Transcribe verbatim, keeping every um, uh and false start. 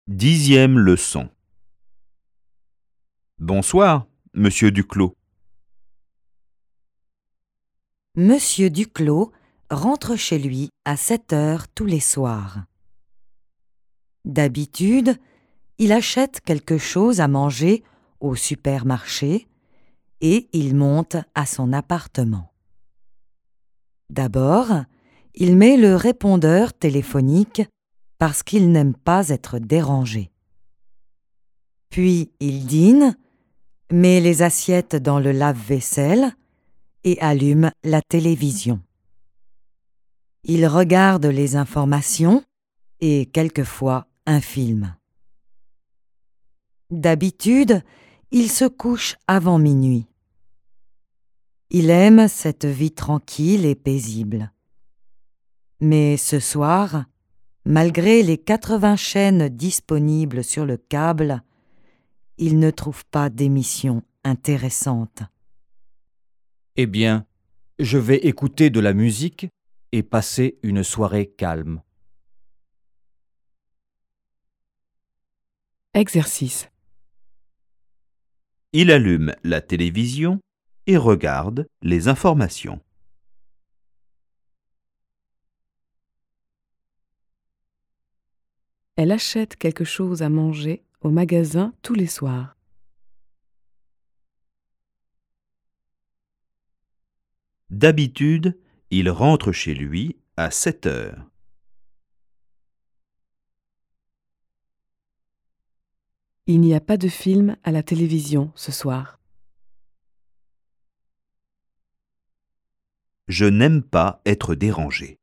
Dixième leçon. Bonsoir, monsieur Duclos. Monsieur Duclos rentre chez lui à sept heures tous les soirs. D'habitude, il achète quelque chose à manger au supermarché et il monte à son appartement. D'abord, il met le répondeur téléphonique parce qu'il n'aime pas être dérangé. Puis il dîne, met les assiettes dans le lave-vaisselle et allume la télévision. Il regarde les informations et quelquefois un film. D'habitude, il se couche avant minuit. Il aime cette vie tranquille et paisible. Mais ce soir, malgré les quatre-vingts chaînes disponibles sur le câble, il ne trouve pas d'émission intéressante. Eh bien, je vais écouter de la musique et passer une soirée calme. Exercice. Il allume la télévision et regarde les informations. Elle achète quelque chose à manger au magasin tous les soirs. D'habitude, il rentre chez lui à sept heures. Il n'y a pas de film à la télévision ce soir. Je n'aime pas être dérangé.